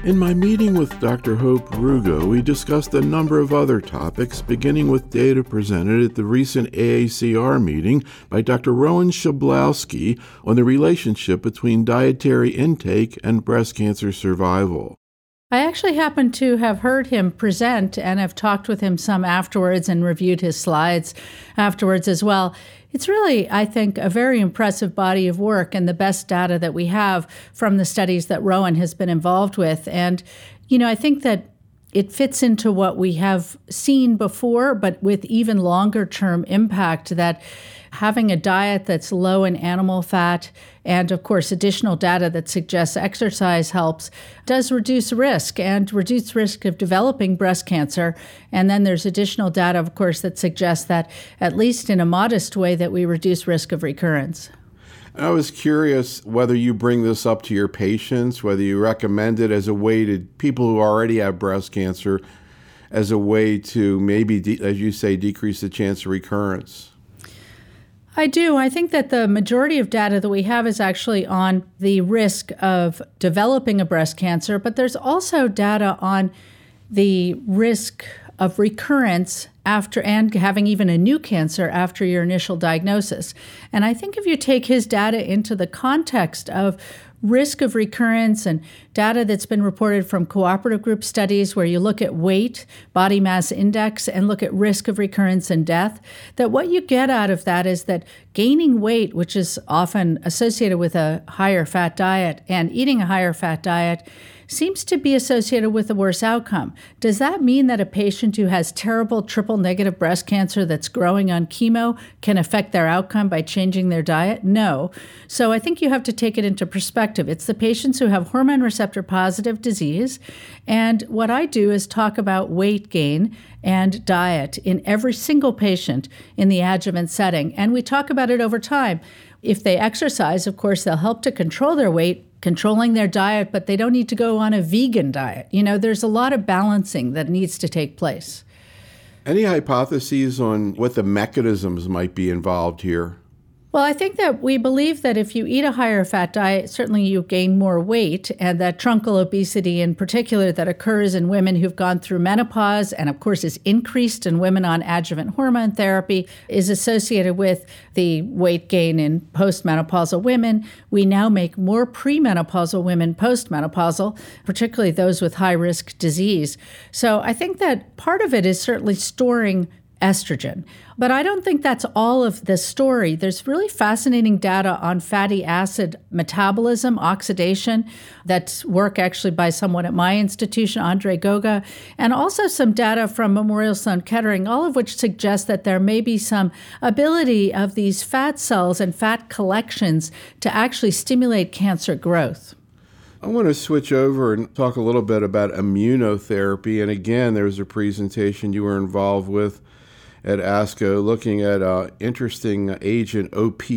In my meeting with Dr. Hope Rugo, we discussed a number of other topics, beginning with data presented at the recent AACR meeting by Dr. Rowan Shablowski on the relationship between dietary intake and breast cancer survival. I actually happen to have heard him present and have talked with him some afterwards and reviewed his slides afterwards as well. It's really, I think, a very impressive body of work and the best data that we have from the studies that Rowan has been involved with. And, I think that it fits into what we have seen before, but with even longer term impact, that having a diet that's low in animal fat and, of course, additional data that suggests exercise helps does reduce risk and reduce risk of developing breast cancer. And then there's additional data, of course, that suggests that, at least in a modest way, that we reduce risk of recurrence. I was curious whether you bring this up to your patients, whether you recommend it as a way to people who already have breast cancer, as a way to maybe, as you say, decrease the chance of recurrence. I do. I think that the majority of data that we have is actually on the risk of developing a breast cancer, but there's also data on the risk of recurrence after and having even a new cancer after your initial diagnosis. And I think if you take his data into the context of risk of recurrence and data that's been reported from cooperative group studies where you look at weight, body mass index, and look at risk of recurrence and death, that what you get out of that is that gaining weight, which is often associated with a higher fat diet, and eating a higher fat diet seems to be associated with a worse outcome. Does that mean that a patient who has terrible triple-negative breast cancer that's growing on chemo can affect their outcome by changing their diet? No. So I think you have to take it into perspective. It's the patients who have hormone receptor-positive disease, and what I do is talk about weight gain and diet in every single patient in the adjuvant setting, and we talk about it over time. If they exercise, of course, they'll help to control their weight, controlling their diet, but they don't need to go on a vegan diet. There's a lot of balancing that needs to take place. Any hypotheses on what the mechanisms might be involved here? Well, I think that we believe that if you eat a higher fat diet, certainly you gain more weight, and that truncal obesity in particular that occurs in women who've gone through menopause and, of course, is increased in women on adjuvant hormone therapy is associated with the weight gain in postmenopausal women. We now make more premenopausal women postmenopausal, particularly those with high-risk disease. So I think that part of it is certainly storing estrogen. But I don't think that's all of the story. There's really fascinating data on fatty acid metabolism, oxidation. That's work actually by someone at my institution, Andre Goga, and also some data from Memorial Sloan Kettering, all of which suggest that there may be some ability of these fat cells and fat collections to actually stimulate cancer growth. I want to switch over and talk a little bit about immunotherapy. And again, there was a presentation you were involved with at ASCO looking at interesting agent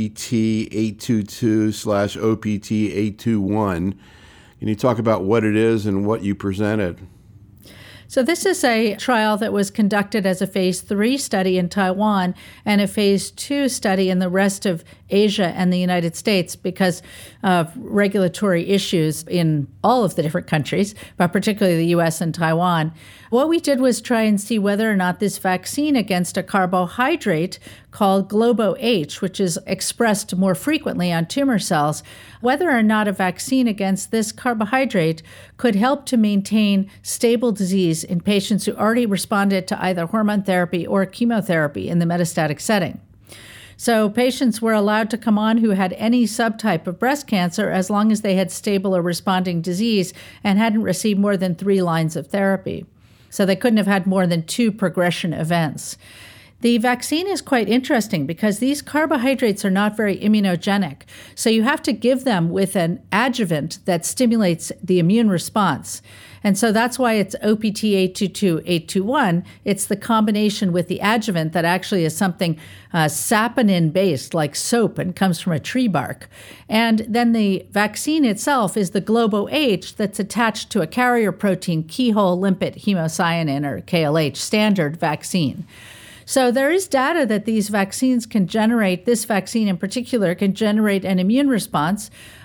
OPT-822/OPT-821. Can you talk about what it is and what you presented? So this is a trial that was conducted as a phase 3 study in Taiwan and a phase 2 study in the rest of Asia and the United States because of regulatory issues in all of the different countries, but particularly the U.S. and Taiwan. What we did was try and see whether or not this vaccine against a carbohydrate called GloboH, which is expressed more frequently on tumor cells, whether or not a vaccine against this carbohydrate could help to maintain stable disease in patients who already responded to either hormone therapy or chemotherapy in the metastatic setting. So patients were allowed to come on who had any subtype of breast cancer as long as they had stable or responding disease and hadn't received more than 3 lines of therapy. So they couldn't have had more than 2 progression events. The vaccine is quite interesting because these carbohydrates are not very immunogenic. So you have to give them with an adjuvant that stimulates the immune response. And so that's why it's OPT-822-821. It's the combination with the adjuvant that actually is something saponin-based, like soap, and comes from a tree bark. And then the vaccine itself is the GloboH that's attached to a carrier protein, keyhole limpet hemocyanin, or KLH, standard vaccine. So there is data that these vaccines can generate, this vaccine in particular, can generate an immune response.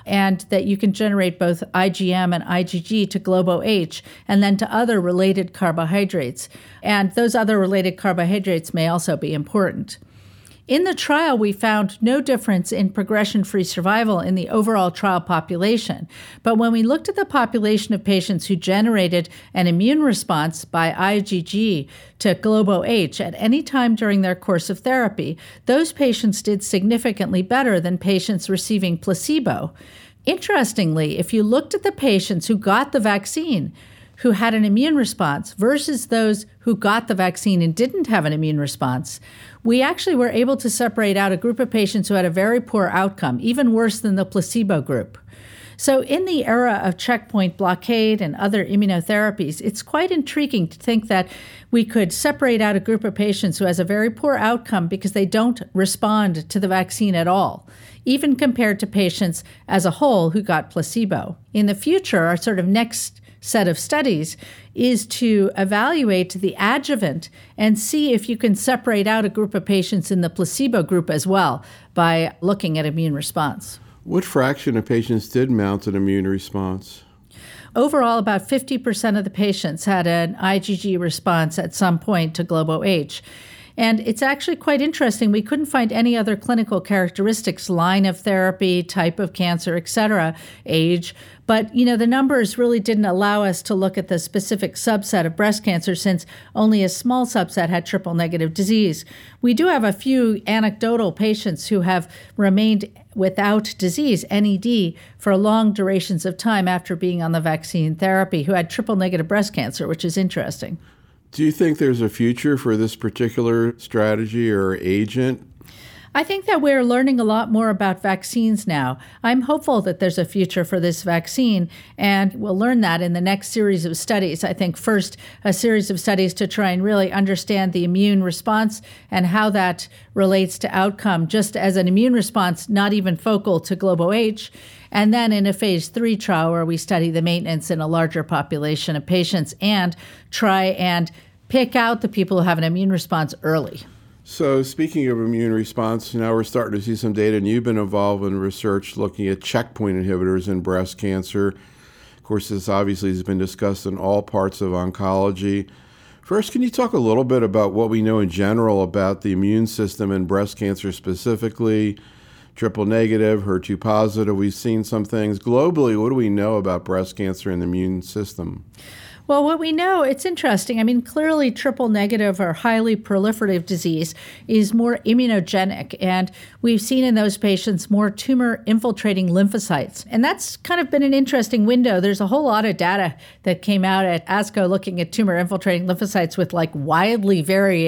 and that you can generate both IgM and IgG to GloboH and then to other related carbohydrates. And those other related carbohydrates may also be important. In the trial, we found no difference in progression-free survival in the overall trial population. But when we looked at the population of patients who generated an immune response by IgG to GloboH at any time during their course of therapy, those patients did significantly better than patients receiving placebo. Interestingly, if you looked at the patients who got the vaccine, who had an immune response versus those who got the vaccine and didn't have an immune response, we actually were able to separate out a group of patients who had a very poor outcome, even worse than the placebo group. So in the era of checkpoint blockade and other immunotherapies, it's quite intriguing to think that we could separate out a group of patients who has a very poor outcome because they don't respond to the vaccine at all, even compared to patients as a whole who got placebo. In the future, our sort of next set of studies is to evaluate the adjuvant and see if you can separate out a group of patients in the placebo group as well by looking at immune response. What fraction of patients did mount an immune response? Overall, about 50% of the patients had an IgG response at some point to GloboH. And it's actually quite interesting. We couldn't find any other clinical characteristics, line of therapy, type of cancer, et cetera, age. But, the numbers really didn't allow us to look at the specific subset of breast cancer since only a small subset had triple-negative disease. We do have a few anecdotal patients who have remained without disease, NED, for long durations of time after being on the vaccine therapy who had triple-negative breast cancer, which is interesting. Do you think there's a future for this particular strategy or agent? I think that we're learning a lot more about vaccines now. I'm hopeful that there's a future for this vaccine, and we'll learn that in the next series of studies. I think first, a series of studies to try and really understand the immune response and how that relates to outcome, just as an immune response, not even focal to GloboH. And then in a phase 3 trial where we study the maintenance in a larger population of patients and try and pick out the people who have an immune response early. So speaking of immune response, now we're starting to see some data, and you've been involved in research looking at checkpoint inhibitors in breast cancer. Of course, this obviously has been discussed in all parts of oncology. First, can you talk a little bit about what we know in general about the immune system in breast cancer specifically? Triple negative, HER2 positive, we've seen some things. Globally, what do we know about breast cancer and the immune system? Well, what we know, it's interesting. I mean, clearly triple negative or highly proliferative disease is more immunogenic, and we've seen in those patients more tumor-infiltrating lymphocytes. And that's kind of been an interesting window. There's a whole lot of data that came out at ASCO looking at tumor-infiltrating lymphocytes with like wildly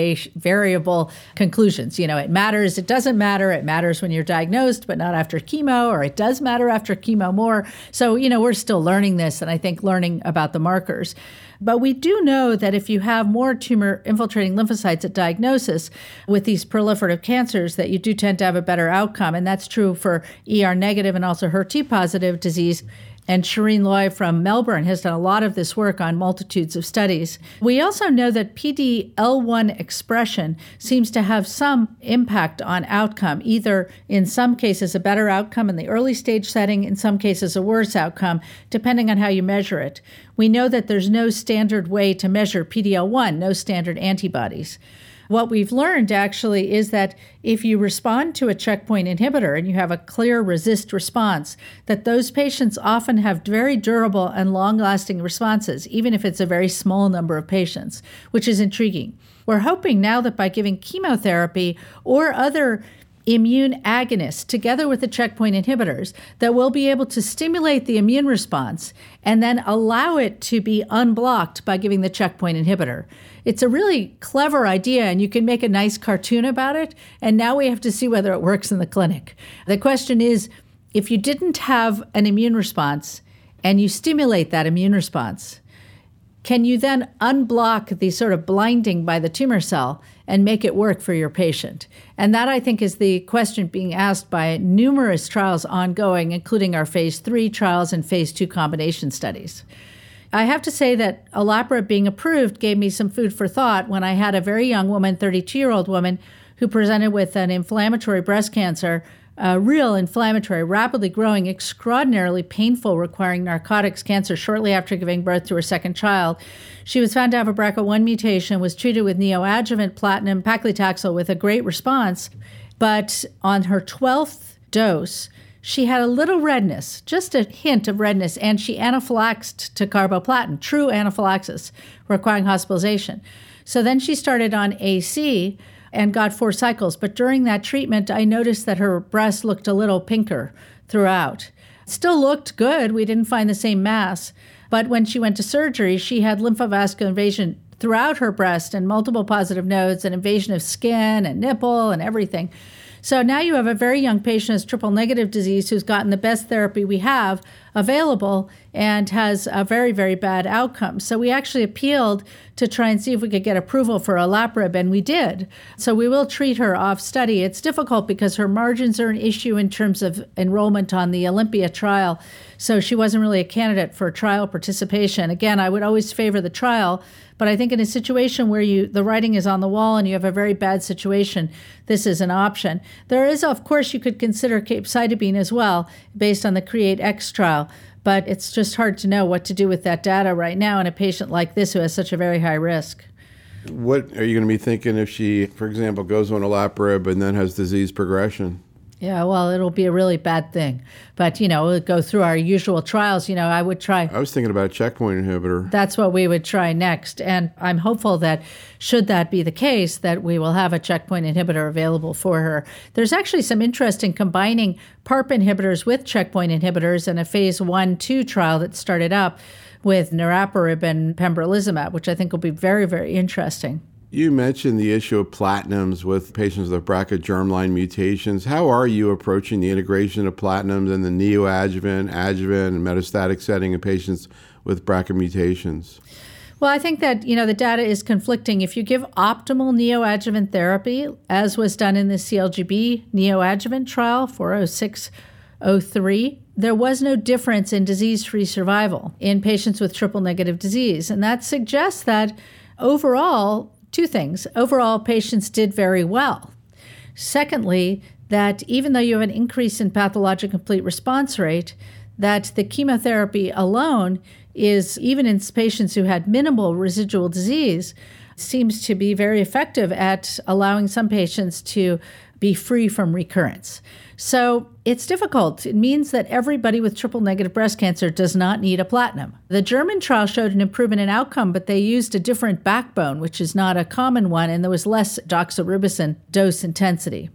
variable conclusions. It matters, it doesn't matter, it matters when you're diagnosed, but not after chemo, or it does matter after chemo more. So, we're still learning this, and I think learning about the markers. But we do know that if you have more tumor-infiltrating lymphocytes at diagnosis with these proliferative cancers, that you do tend to have a better outcome. And that's true for ER-negative and also HER2-positive disease. And Shireen Loy from Melbourne has done a lot of this work on multitudes of studies. We also know that PD-L1 expression seems to have some impact on outcome, either in some cases a better outcome in the early stage setting, in some cases a worse outcome, depending on how you measure it. We know that there's no standard way to measure PD-L1, no standard antibodies. What we've learned actually is that if you respond to a checkpoint inhibitor and you have a clear resist response, that those patients often have very durable and long-lasting responses, even if it's a very small number of patients, which is intriguing. We're hoping now that by giving chemotherapy or other immune agonists together with the checkpoint inhibitors, that we'll be able to stimulate the immune response and then allow it to be unblocked by giving the checkpoint inhibitor. It's a really clever idea, and you can make a nice cartoon about it, and now we have to see whether it works in the clinic. The question is, if you didn't have an immune response and you stimulate that immune response, can you then unblock the sort of blinding by the tumor cell and make it work for your patient? And that, I think, is the question being asked by numerous trials ongoing, including our phase 3 trials and phase 2 combination studies. I have to say that olaparib being approved gave me some food for thought when I had a very young woman, 32-year-old woman, who presented with an inflammatory breast cancer real inflammatory, rapidly growing, extraordinarily painful, requiring narcotics cancer shortly after giving birth to her second child. She was found to have a BRCA1 mutation, was treated with neoadjuvant platinum paclitaxel with a great response. But on her 12th dose, she had a little redness, just a hint of redness, and she anaphylaxed to carboplatin, true anaphylaxis, requiring hospitalization. So then she started on AC and got 4 cycles. But during that treatment, I noticed that her breast looked a little pinker throughout. It still looked good. We didn't find the same mass. But when she went to surgery, she had lymphovascular invasion throughout her breast and multiple positive nodes and invasion of skin and nipple and everything. So now you have a very young patient with triple negative disease who's gotten the best therapy we have available and has a very, very bad outcome. So we actually appealed to try and see if we could get approval for olaparib, and we did. So we will treat her off study. It's difficult because her margins are an issue in terms of enrollment on the Olympia trial. So she wasn't really a candidate for trial participation. Again, I would always favor the trial, but I think in a situation where the writing is on the wall and you have a very bad situation, this is an option. There is, of course, you could consider capecitabine as well, based on the CREATE-X trial, but it's just hard to know what to do with that data right now in a patient like this who has such a very high risk. What are you going to be thinking if she, for example, goes on olaparib and then has disease progression? Yeah, well, it'll be a really bad thing. But, we'll go through our usual trials. I would try. I was thinking about a checkpoint inhibitor. That's what we would try next. And I'm hopeful that should that be the case, that we will have a checkpoint inhibitor available for her. There's actually some interest in combining PARP inhibitors with checkpoint inhibitors in a phase 1/2 trial that started up with niraparib and pembrolizumab, which I think will be very, very interesting. You mentioned the issue of platinums with patients with BRCA germline mutations. How are you approaching the integration of platinums in the neoadjuvant, adjuvant, and metastatic setting in patients with BRCA mutations? Well, I think that, the data is conflicting. If you give optimal neoadjuvant therapy, as was done in the CLGB neoadjuvant trial, 40603, there was no difference in disease-free survival in patients with triple-negative disease. And that suggests that overall, 2 things. Overall, patients did very well. Secondly, that even though you have an increase in pathologic complete response rate, that the chemotherapy alone is, even in patients who had minimal residual disease, seems to be very effective at allowing some patients to be free from recurrence. So it's difficult. It means that everybody with triple-negative breast cancer does not need a platinum. The German trial showed an improvement in outcome, but they used a different backbone, which is not a common one, and there was less doxorubicin dose intensity.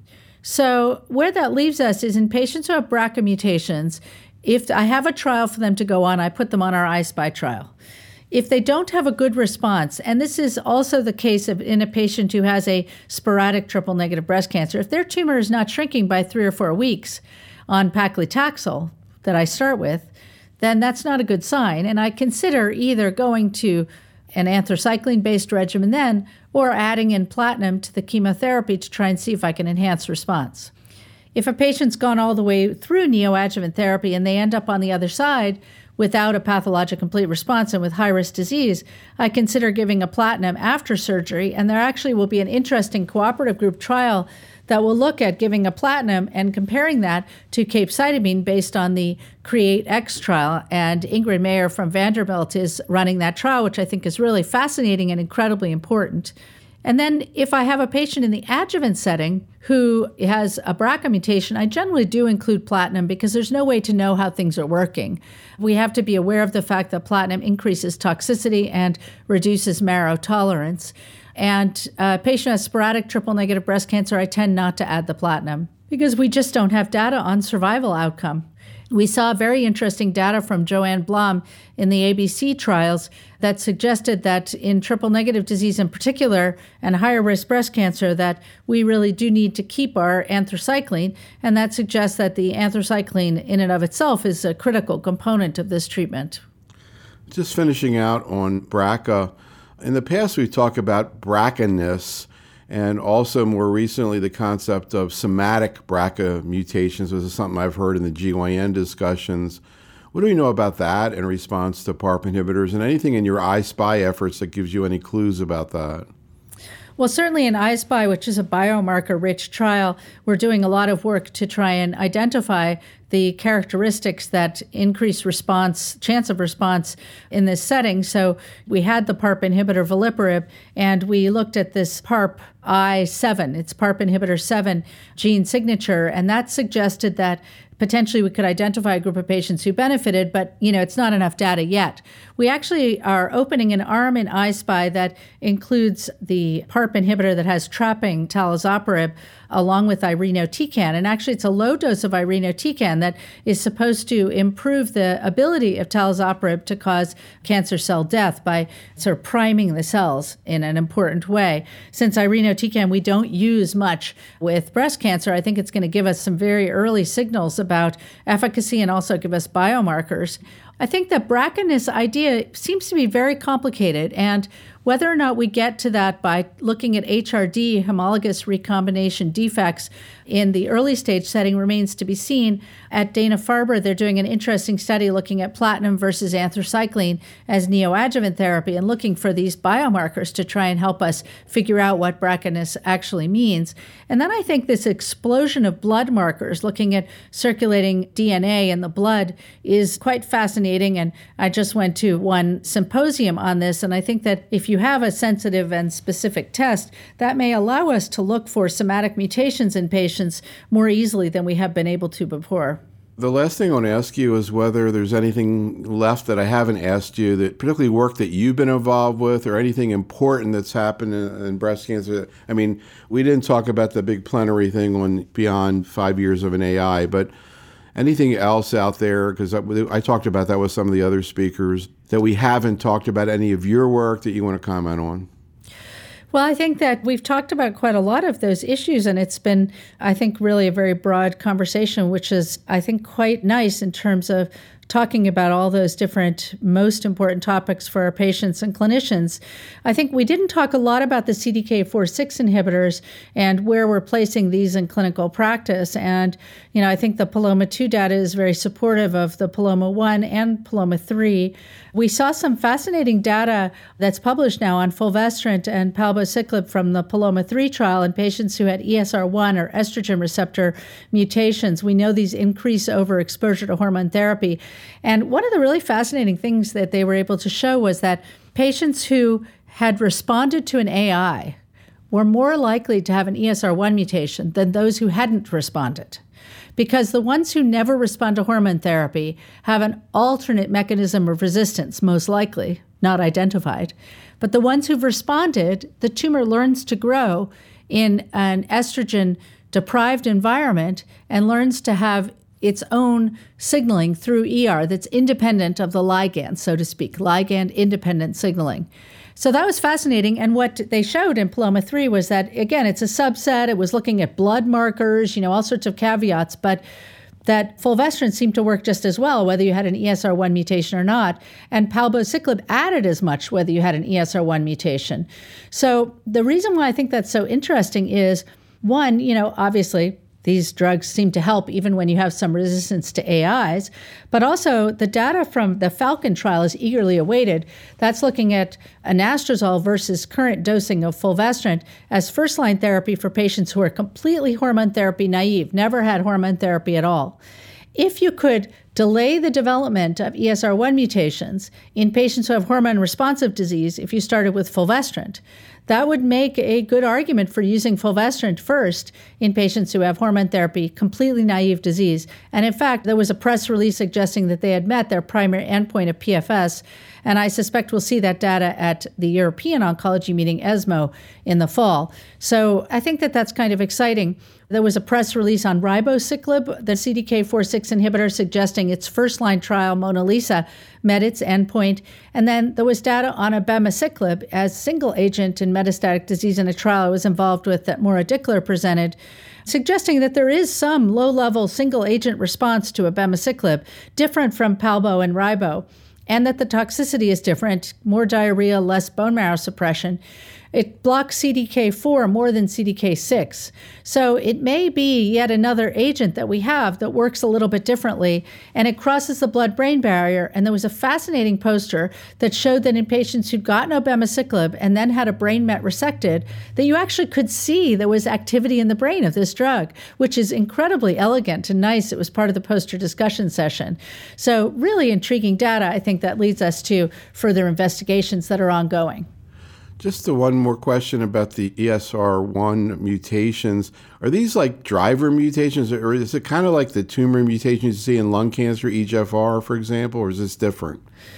So where that leaves us is in patients who have BRCA mutations. If I have a trial for them to go on, I put them on our I-SPY trial. If they don't have a good response, and this is also the case in a patient who has a sporadic triple-negative breast cancer, if their tumor is not shrinking by 3 or 4 weeks on paclitaxel that I start with, then that's not a good sign. And I consider either going to an anthracycline-based regimen then, or adding in platinum to the chemotherapy to try and see if I can enhance response. If a patient's gone all the way through neoadjuvant therapy and they end up on the other side without a pathologic complete response and with high-risk disease, I consider giving a platinum after surgery, and there actually will be an interesting cooperative group trial that will look at giving a platinum and comparing that to capecitabine based on the CREATE-X trial. And Ingrid Mayer from Vanderbilt is running that trial, which I think is really fascinating and incredibly important. And then if I have a patient in the adjuvant setting who has a BRCA mutation, I generally do include platinum because there's no way to know how things are working. We have to be aware of the fact that platinum increases toxicity and reduces marrow tolerance. And a patient has sporadic triple-negative breast cancer, I tend not to add the platinum because we just don't have data on survival outcome. We saw very interesting data from Joanne Blum in the ABC trials that suggested that in triple-negative disease in particular and higher-risk breast cancer that we really do need to keep our anthracycline, and that suggests that the anthracycline in and of itself is a critical component of this treatment. Just finishing out on BRCA, in the past we've talked about BRCA-ness, and also more recently the concept of somatic BRCA mutations. This is something I've heard in the GYN discussions. What do we know about that in response to PARP inhibitors, and anything in your I-SPY efforts that gives you any clues about that? Well, certainly in I-SPY, which is a biomarker-rich trial, we're doing a lot of work to try and identify the characteristics that increase response, chance of response in this setting. So we had the PARP inhibitor veliparib, and we looked at this PARP I7, it's PARP inhibitor 7 gene signature, and that suggested that potentially we could identify a group of patients who benefited, but it's not enough data yet. We actually are opening an arm in I-SPY that includes the PARP inhibitor that has trapping talazoparib along with irinotecan. And actually it's a low dose of irinotecan that is supposed to improve the ability of talazoparib to cause cancer cell death by sort of priming the cells in an important way. Since irinotecan we don't use much with breast cancer, I think it's going to give us some very early signals about efficacy and also give us biomarkers. I think the BRCA idea seems to be very complicated, and whether or not we get to that by looking at HRD, homologous recombination defects, in the early stage setting remains to be seen. At Dana-Farber, they're doing an interesting study looking at platinum versus anthracycline as neoadjuvant therapy and looking for these biomarkers to try and help us figure out what BRCA actually means. And then I think this explosion of blood markers, looking at circulating DNA in the blood, is quite fascinating. And I just went to one symposium on this, and I think that if you have a sensitive and specific test, that may allow us to look for somatic mutations in patients more easily than we have been able to before. The last thing I want to ask you is whether there's anything left that I haven't asked you, that particularly work that you've been involved with, or anything important that's happened in breast cancer. I mean, we didn't talk about the big plenary thing on beyond 5 years of an AI, but anything else out there? Because I talked about that with some of the other speakers, that we haven't talked about any of your work that you want to comment on. Well, I think that we've talked about quite a lot of those issues, and it's been, I think, really a very broad conversation, which is, I think, quite nice in terms of talking about all those different most important topics for our patients and clinicians. I think we didn't talk a lot about the CDK4/6 inhibitors and where we're placing these in clinical practice. And, I think the PALOMA-2 data is very supportive of the PALOMA-1 and PALOMA-3. We saw some fascinating data that's published now on fulvestrant and palbociclib from the PALOMA-3 trial in patients who had ESR1 or estrogen receptor mutations. We know these increase over exposure to hormone therapy. And one of the really fascinating things that they were able to show was that patients who had responded to an AI were more likely to have an ESR1 mutation than those who hadn't responded. Because the ones who never respond to hormone therapy have an alternate mechanism of resistance, most likely, not identified. But the ones who've responded, the tumor learns to grow in an estrogen-deprived environment and learns to have its own signaling through ER that's independent of the ligand, so to speak, ligand-independent signaling. So that was fascinating. And what they showed in PALOMA-3 was that, again, it's a subset. It was looking at blood markers, all sorts of caveats, but that fulvestrant seemed to work just as well, whether you had an ESR1 mutation or not. And palbociclib added as much, whether you had an ESR1 mutation. So the reason why I think that's so interesting is, one, obviously, these drugs seem to help even when you have some resistance to AIs. But also, the data from the Falcon trial is eagerly awaited. That's looking at anastrozole versus current dosing of fulvestrant as first-line therapy for patients who are completely hormone therapy naive, never had hormone therapy at all. If you could delay the development of ESR1 mutations in patients who have hormone-responsive disease, if you started with fulvestrant, that would make a good argument for using fulvestrant first in patients who have hormone therapy, completely naive disease. And in fact, there was a press release suggesting that they had met their primary endpoint of PFS. And I suspect we'll see that data at the European Oncology meeting, ESMO, in the fall. So I think that that's kind of exciting. There was a press release on ribociclib, the CDK4/6 inhibitor, suggesting its first-line trial, Mona Lisa, met its endpoint. And then there was data on abemaciclib as single agent in metastatic disease in a trial I was involved with that Maura Dickler presented, suggesting that there is some low-level single-agent response to abemaciclib, different from palbo and ribo, and that the toxicity is different, more diarrhea, less bone marrow suppression. It blocks CDK4 more than CDK6. So it may be yet another agent that we have that works a little bit differently, and it crosses the blood-brain barrier. And there was a fascinating poster that showed that in patients who'd gotten abemaciclib and then had a brain met resected, that you actually could see there was activity in the brain of this drug, which is incredibly elegant and nice. It was part of the poster discussion session. So really intriguing data. I think that leads us to further investigations that are ongoing. Just one more question about the ESR1 mutations. Are these like driver mutations, or is it kind of like the tumor mutations you see in lung cancer, EGFR, for example, or is this different?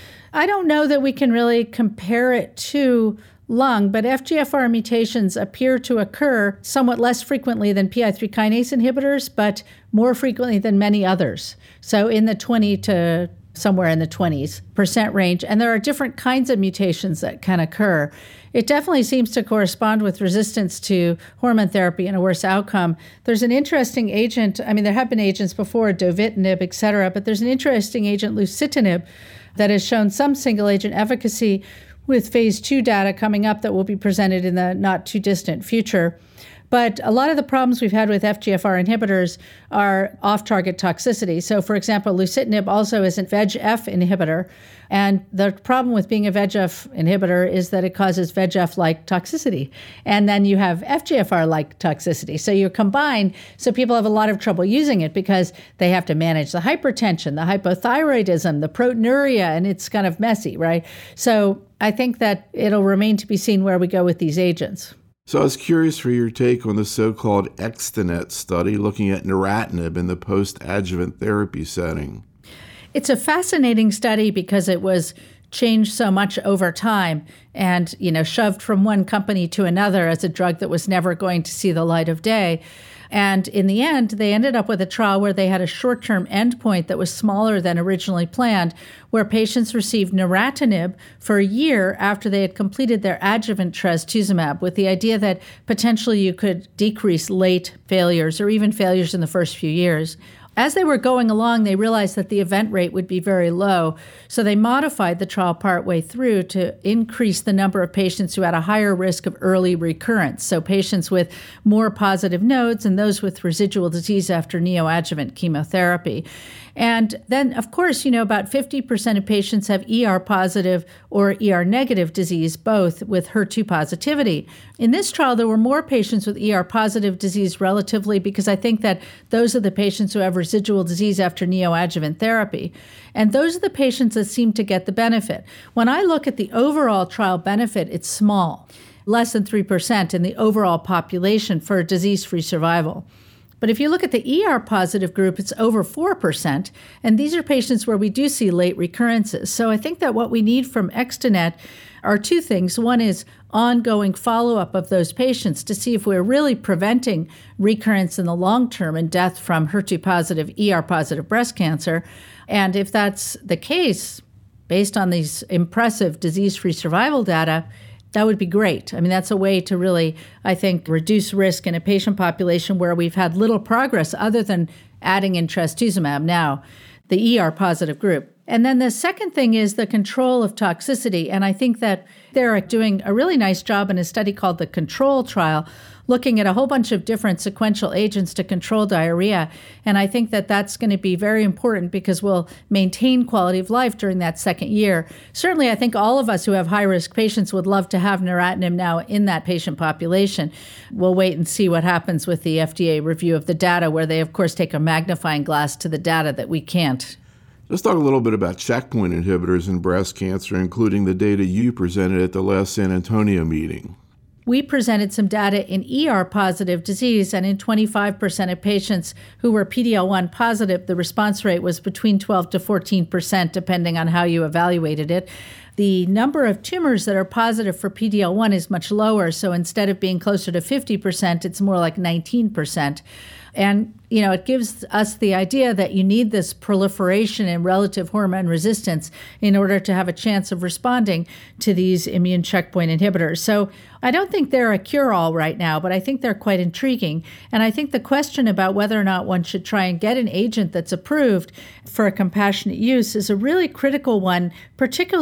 I don't know that we can really compare it to lung, but FGFR mutations appear to occur somewhat less frequently than PI3 kinase inhibitors, but more frequently than many others. So in the 20 to somewhere in the 20% range. And there are different kinds of mutations that can occur. It definitely seems to correspond with resistance to hormone therapy and a worse outcome. There's an interesting agent. I mean, there have been agents before, dovitinib, et cetera, but there's an interesting agent, lucitanib, that has shown some single agent efficacy with phase 2 data coming up that will be presented in the not too distant future. But a lot of the problems we've had with FGFR inhibitors are off-target toxicity. So, for example, lucitanib also is a VEGF inhibitor. And the problem with being a VEGF inhibitor is that it causes VEGF-like toxicity. And then you have FGFR-like toxicity. So you combine, so people have a lot of trouble using it because they have to manage the hypertension, the hypothyroidism, the proteinuria, and it's kind of messy, right? So I think that it'll remain to be seen where we go with these agents. So I was curious for your take on the so-called ExteNET study looking at neratinib in the post-adjuvant therapy setting. It's a fascinating study because it was changed so much over time and, shoved from one company to another as a drug that was never going to see the light of day. And in the end, they ended up with a trial where they had a short-term endpoint that was smaller than originally planned, where patients received neratinib for a year after they had completed their adjuvant trastuzumab, with the idea that potentially you could decrease late failures or even failures in the first few years. As they were going along, they realized that the event rate would be very low, so they modified the trial partway through to increase the number of patients who had a higher risk of early recurrence, so patients with more positive nodes and those with residual disease after neoadjuvant chemotherapy. And then, of course, about 50% of patients have ER-positive or ER-negative disease, both with HER2 positivity. In this trial, there were more patients with ER-positive disease relatively because I think that those are the patients who have residual disease after neoadjuvant therapy. And those are the patients that seem to get the benefit. When I look at the overall trial benefit, it's small, less than 3% in the overall population for disease-free survival. But if you look at the ER-positive group, it's over 4%, and these are patients where we do see late recurrences. So I think that what we need from ExteNET are two things. One is ongoing follow-up of those patients to see if we're really preventing recurrence in the long term and death from HER2-positive, ER-positive breast cancer. And if that's the case, based on these impressive disease-free survival data, that would be great. I mean, that's a way to really, I think, reduce risk in a patient population where we've had little progress other than adding in trastuzumab now, the ER-positive group. And then the second thing is the control of toxicity. And I think that they're doing a really nice job in a study called the CONTROL trial, looking at a whole bunch of different sequential agents to control diarrhea. And I think that that's going to be very important because we'll maintain quality of life during that second year. Certainly, I think all of us who have high-risk patients would love to have neratinib now in that patient population. We'll wait and see what happens with the FDA review of the data, where they, of course, take a magnifying glass to the data that we can't. Let's talk a little bit about checkpoint inhibitors in breast cancer, including the data you presented at the last San Antonio meeting. We presented some data in ER-positive disease, and in 25% of patients who were PD-L1 positive, the response rate was between 12 to 14%, depending on how you evaluated it. The number of tumors that are positive for PD-L1 is much lower, so instead of being closer to 50%, it's more like 19%. And, it gives us the idea that you need this proliferation in relative hormone resistance in order to have a chance of responding to these immune checkpoint inhibitors. So I don't think they're a cure-all right now, but I think they're quite intriguing. And I think the question about whether or not one should try and get an agent that's approved for a compassionate use is a really critical one, particularly in triple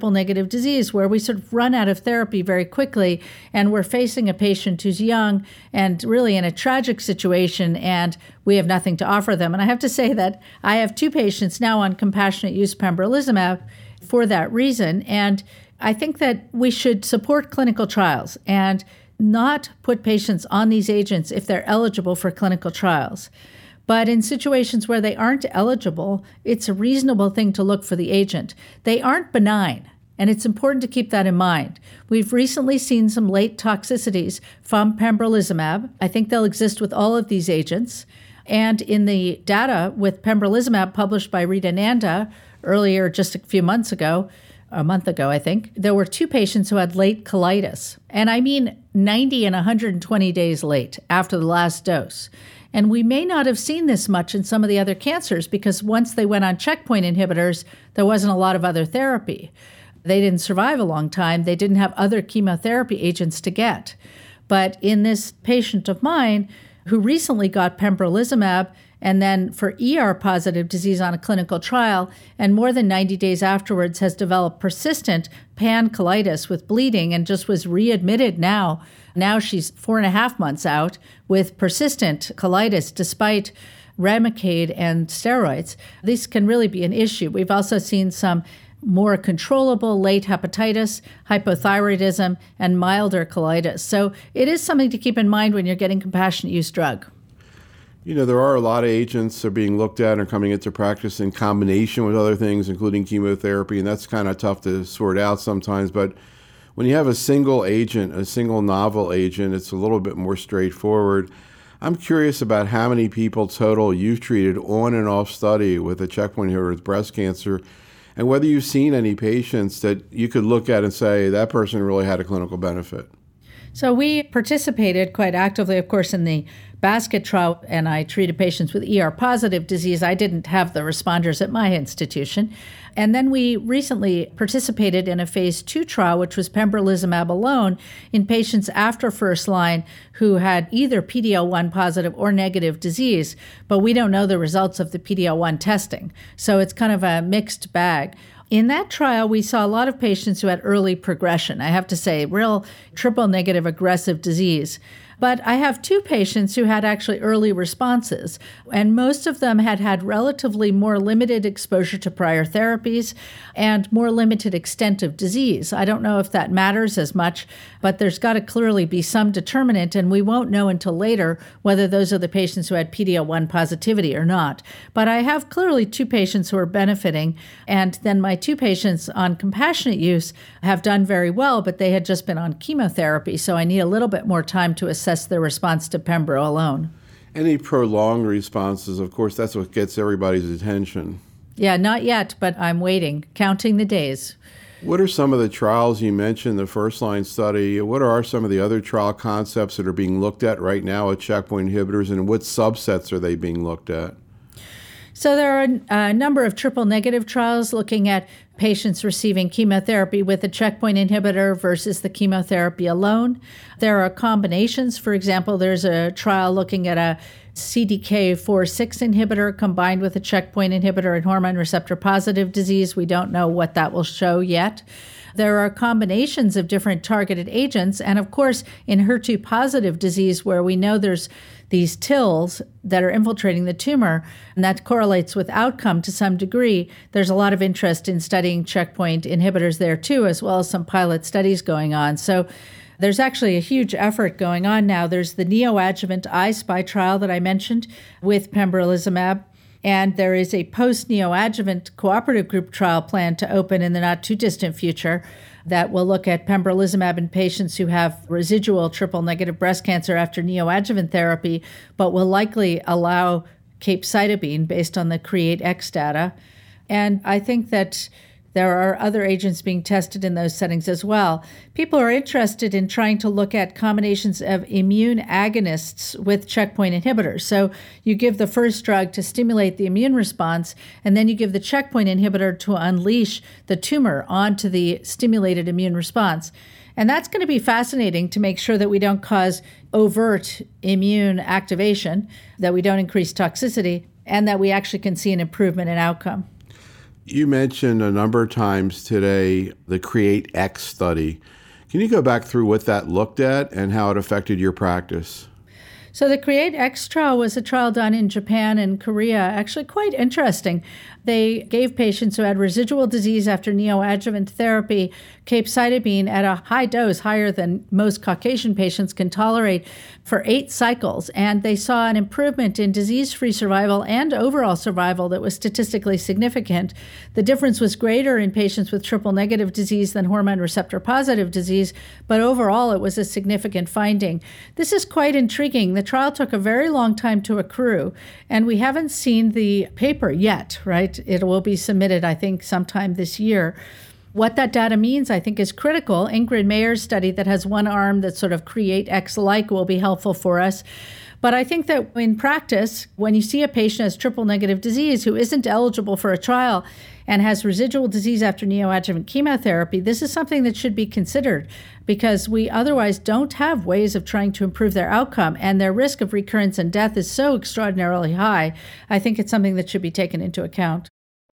triple negative disease, where we sort of run out of therapy very quickly, and we're facing a patient who's young and really in a tragic situation, and we have nothing to offer them. And I have to say that I have 2 patients now on compassionate use pembrolizumab for that reason. And I think that we should support clinical trials and not put patients on these agents if they're eligible for clinical trials. But in situations where they aren't eligible, it's a reasonable thing to look for the agent. They aren't benign, and it's important to keep that in mind. We've recently seen some late toxicities from pembrolizumab. I think they'll exist with all of these agents. And in the data with pembrolizumab published by Rita Nanda earlier, just a few months ago, a month ago, I think, there were 2 patients who had late colitis. And I mean 90 and 120 days late after the last dose. And we may not have seen this much in some of the other cancers because once they went on checkpoint inhibitors, there wasn't a lot of other therapy. They didn't survive a long time. They didn't have other chemotherapy agents to get. But in this patient of mine who recently got pembrolizumab and then for ER-positive disease on a clinical trial, and more than 90 days afterwards has developed persistent pancolitis with bleeding and just was readmitted now. Now she's 4.5 months out with persistent colitis despite Remicade and steroids. This can really be an issue. We've also seen some more controllable late hepatitis, hypothyroidism, and milder colitis. So it is something to keep in mind when you're getting compassionate use drug. You know, there are a lot of agents that are being looked at and coming into practice in combination with other things, including chemotherapy, and that's kind of tough to sort out sometimes. But when you have a single agent, a single novel agent, it's a little bit more straightforward. I'm curious about how many people total you've treated on and off study with a checkpoint inhibitor with breast cancer, and whether you've seen any patients that you could look at and say that person really had a clinical benefit. So we participated quite actively, of course, in the basket trial, and I treated patients with ER-positive disease. I didn't have the responders at my institution. And then we recently participated in a phase 2 trial, which was pembrolizumab alone in patients after first line who had either PD-L1 positive or negative disease, but we don't know the results of the PD-L1 testing. So it's kind of a mixed bag. In that trial, we saw a lot of patients who had early progression. I have to say, real triple-negative aggressive disease. But I have 2 patients who had actually early responses, and most of them had had relatively more limited exposure to prior therapies and more limited extent of disease. I don't know if that matters as much, but there's got to clearly be some determinant, and we won't know until later whether those are the patients who had PD-L1 positivity or not. But I have clearly 2 patients who are benefiting, and then my 2 patients on compassionate use have done very well, but they had just been on chemotherapy, so I need a little bit more time to assess their response to pembro alone. Any prolonged responses, of course, that's what gets everybody's attention. Yeah, not yet, but I'm waiting, counting the days. What are some of the trials you mentioned, the first-line study? What are some of the other trial concepts that are being looked at right now with checkpoint inhibitors, and what subsets are they being looked at? So there are a number of triple-negative trials looking at patients receiving chemotherapy with a checkpoint inhibitor versus the chemotherapy alone. There are combinations. For example, there's a trial looking at a CDK4/6 inhibitor combined with a checkpoint inhibitor in hormone receptor-positive disease. We don't know what that will show yet. There are combinations of different targeted agents. And of course, in HER2-positive disease, where we know there's these TILs that are infiltrating the tumor, and that correlates with outcome to some degree, there's a lot of interest in studying checkpoint inhibitors there too, as well as some pilot studies going on. So there's actually a huge effort going on now. There's the neoadjuvant I-SPY trial that I mentioned with pembrolizumab, and there is a post-neoadjuvant cooperative group trial planned to open in the not-too-distant future that will look at pembrolizumab in patients who have residual triple-negative breast cancer after neoadjuvant therapy, but will likely allow capecitabine based on the CREATE-X data. And I think that there are other agents being tested in those settings as well. People are interested in trying to look at combinations of immune agonists with checkpoint inhibitors. So you give the first drug to stimulate the immune response, and then you give the checkpoint inhibitor to unleash the tumor onto the stimulated immune response. And that's going to be fascinating to make sure that we don't cause overt immune activation, that we don't increase toxicity, and that we actually can see an improvement in outcome. You mentioned a number of times today the CREATE-X study. Can you go back through what that looked at and how it affected your practice? So the CREATE-X trial was a trial done in Japan and Korea, actually quite interesting. They gave patients who had residual disease after neoadjuvant therapy capecitabine at a high dose, higher than most Caucasian patients can tolerate, for 8 cycles. And they saw an improvement in disease-free survival and overall survival that was statistically significant. The difference was greater in patients with triple-negative disease than hormone receptor-positive disease, but overall it was a significant finding. This is quite intriguing. The trial took a very long time to accrue, and we haven't seen the paper yet, right? It will be submitted, I think, sometime this year. What that data means, I think, is critical. Ingrid Mayer's study that has one arm that's sort of CREATE-X-like will be helpful for us. But I think that in practice, when you see a patient has triple-negative disease who isn't eligible for a trial and has residual disease after neoadjuvant chemotherapy, this is something that should be considered because we otherwise don't have ways of trying to improve their outcome, and their risk of recurrence and death is so extraordinarily high. I think it's something that should be taken into account.